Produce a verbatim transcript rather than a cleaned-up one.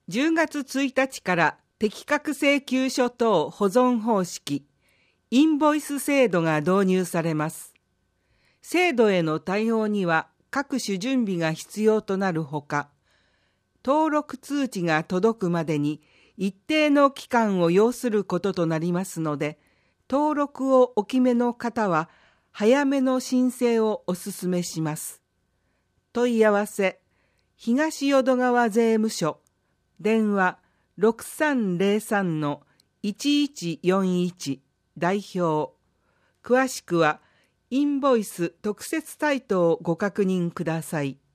じゅうがつついたちから適格請求書等保存方式、インボイス制度が導入されます。制度への対応には各種準備が必要となるほか、登録通知が届くまでに一定の期間を要することとなりますので、登録をお決めの方は早めの申請をお勧めします。問い合わせ、東淀川税務署、電話 ろくさんぜろさんのいちいちよんいち 代表。詳しくはインボイス特設サイトをご確認ください。